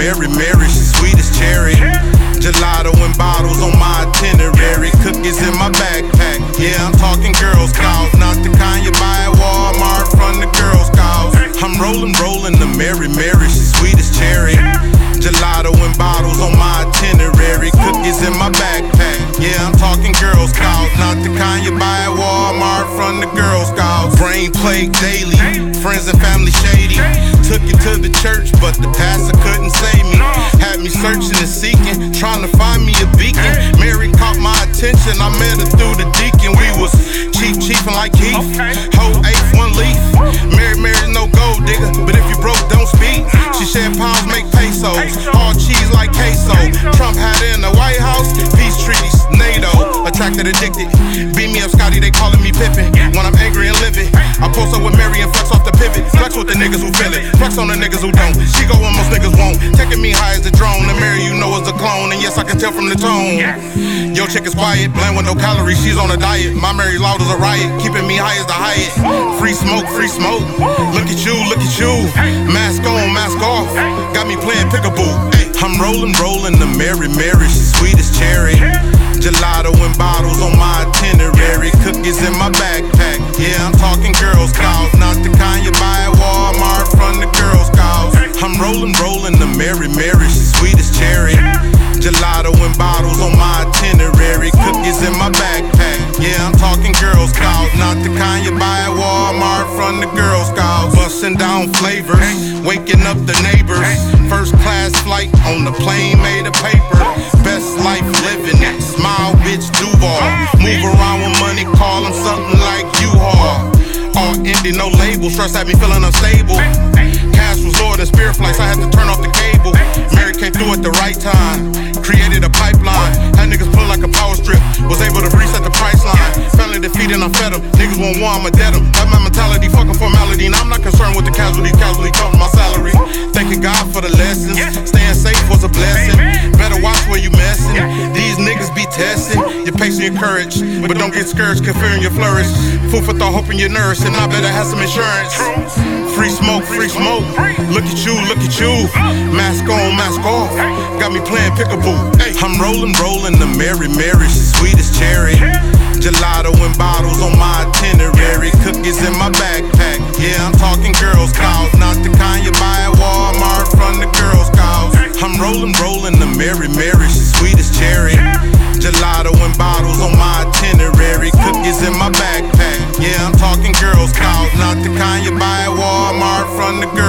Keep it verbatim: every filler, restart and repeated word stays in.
Mary, Mary, she's sweet as cherry. Gelato and bottles on my itinerary. Cookies in my backpack. Yeah, I'm talking Girl Scouts, not the kind you buy at Walmart from the Girl Scouts. I'm rolling, rolling the Mary, Mary, she's sweet as cherry. Gelato and bottles on my itinerary. Cookies in my backpack. Yeah, I'm talking Girl Scouts, not the kind you buy at Walmart from the Girl Scouts. Brain plague daily, friends and family shady. Took it to the church, but the pastor couldn't save me. Had me searching and seeking, trying to find me a beacon. Mary caught my attention, I met her through the deacon. We was chief chiefin' like Keith, whole eighth, one leaf. Mary, Mary, no gold digger, but if you broke, don't speak. She shed pounds, make pesos, all cheese like queso. Trump had her in the White House, peace treaties, NATO. Attracted, addicted, beat me up Scotty, they calling me Pippin. When I'm angry and livid, I post up with Mary and flex off the pivot. Flex with the niggas who feel it, flex on the niggas who don't. She go when most niggas won't, taking me high as a drone. And Mary, you know, is a clone, and yes, I can tell from the tone. Yo, chick is quiet, bland with no calories, she's on a diet. My Mary loud as a riot, keeping me high as the Hyatt. Free smoke, free smoke, look at you, look at you. Mask on, mask off, got me playing pickaboo. I'm rolling, rolling the Mary, Mary, she's sweet as cherry. Gelato and bottles on my itinerary. Cookies in my backpack. Yeah, I'm talking Girl Scouts, not the kind you buy at Walmart from the Girl Scouts. I'm rolling, rolling the Mary, Mary, she's sweet as cherry. Gelato and bottles on my itinerary. Cookies in my backpack. Yeah, I'm talking Girl Scouts, not the kind you buy at Walmart from the Girl Scouts. Busting down flavors, waking up the neighbors. First class flight on the plane made of paper. Best life living it. Smile, bitch, Duval. Move around with money, call them something like U-Haul. All indie, no label, stress had me feeling unstable. Cash was lower than spirit flights, I had to turn off the cable. Mary came through at the right time, created a pipeline. Had niggas pull like a power strip, was able to reset the price line. Family defeated, I fed them, niggas want war, I'ma dead them. That's my mentality, fucking formality, and I'm not concerned with the casualties, casualty counting my salary. Thanking God for the lessons, staying safe was a blessing. Better watch where you messin', these niggas be testing. Your pace and your courage, but don't get scourged, cause fearing your flourish. Food for thought, hoping you're nourished, and I better have some insurance. Free smoke, free smoke, look at you, look at you. Mask on, mask off, got me playing pickaboo. I'm rolling, rolling the Mary, Mary, she's sweet as cherry. Gelato and bottles on my itinerary. Cookies in my backpack. Yeah, I'm talking Girl Scouts, not the kind you buy at Walmart from the Girl Scouts. I'm rolling, rolling the Mary, Mary, she's sweet as cherry. Gelato and bottles on my itinerary. Cookies in my backpack. Yeah, I'm talking Girl Scouts, not the kind you buy at Walmart from the Girl